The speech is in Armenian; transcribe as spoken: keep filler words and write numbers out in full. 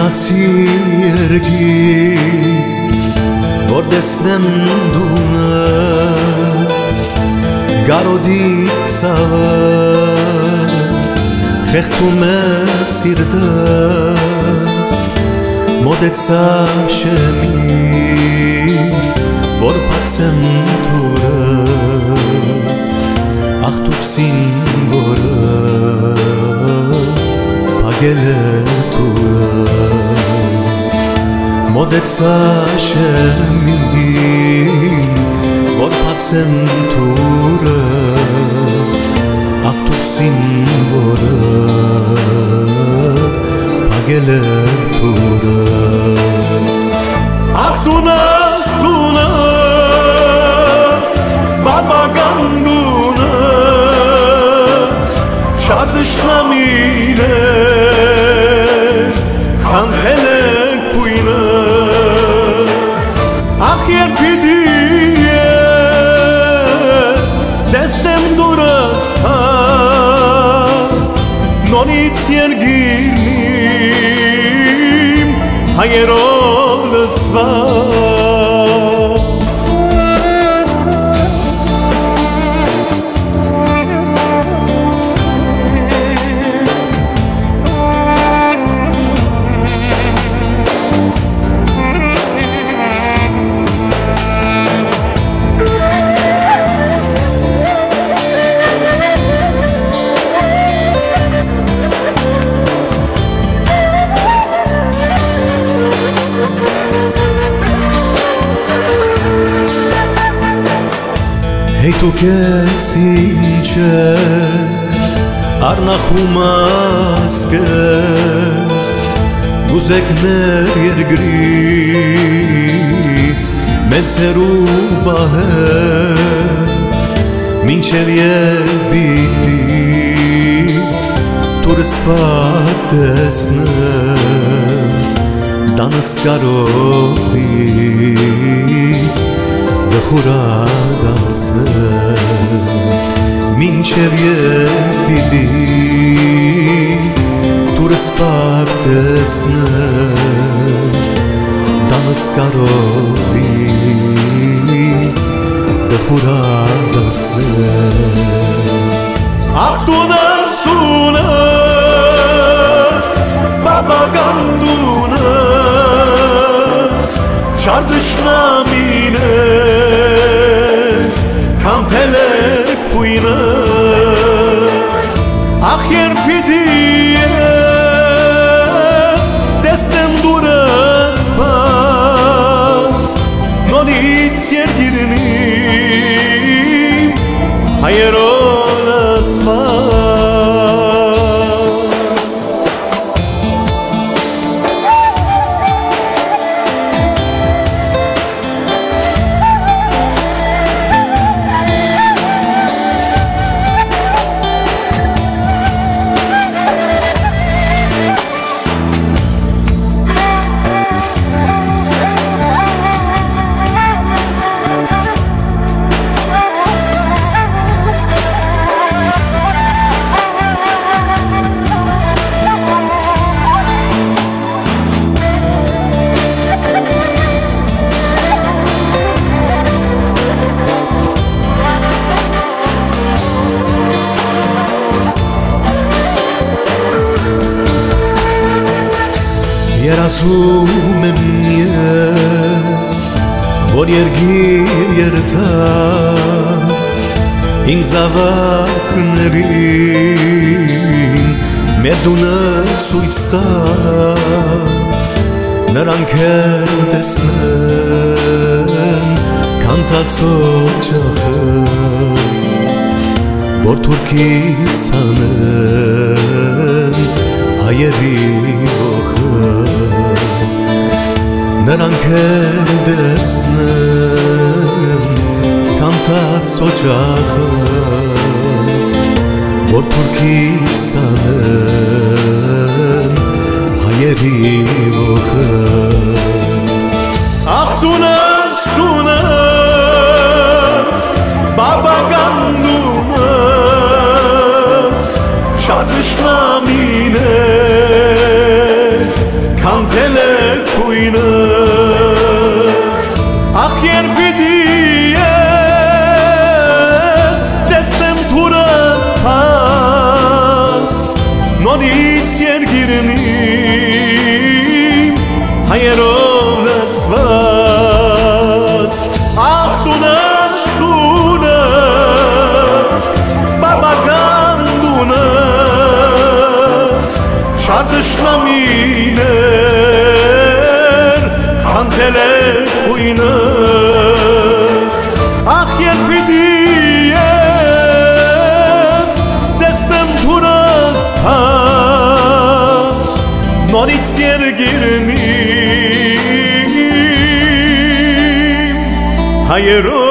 Գնացի երգի, որ տեսնեմ դունս, գարոդի ծավը, խեղդում է սիրտս, մոտեցա շեմի, որ բացեմ թուրը, աղթուքսին որը, փակել է թուրը, մոտեցա շեմին, որ բացեմ թուրը, աղթուքսին որը, փակել է թուրը, աղ դունս, դունս, բաբական դունս, շատ դժնամին է, քանդել է քույնս, աղ երբիդի ես, տեսնեմ դուրս պաս, նորից երգիրնիմ, հայերով լծված, Հեյտուք ես ինչ է, առնախում ասկեր, գուզեք մեր երգրից, մեզ հերու բահեր, մինչև երբիտի, թուրս պատեսներ, դանս կարոտից, դխուրադասեր, մինչև երբիդի, թուրս պատեսներ, դանս կարոտից, դխուրադասեր, աղ դունս, դունս, բաբական դունս, շատ դժնամին է, քանդել է քույնս, աղ երբիդի ես, տեսնեմ դուրս պաս, նորից երգիրնիմ, հայերով լծված, երազում եմ ես, որ երգիր երթա, իմ զավակներին, մեր դունը ցույց տա, նրանք էլ տեսնեն, քանդածո ջախը, որ թուրքից անեն, հայերի ոխը, նրանք էլ տեսնեն, քանդած օջախը, որ թուրքից անեն, հայերի ոխը, աղ դունս, դունս, բաբական դունս, շատ դժնամին է, kantele kuynes ach yer bidies destem turas pas non itsyer girni hayerovnat svat ach du nas tunas babagan dunas şardışlaminer kantele kuynes ach yer bidies destem turas pas non itsyer girni Hayır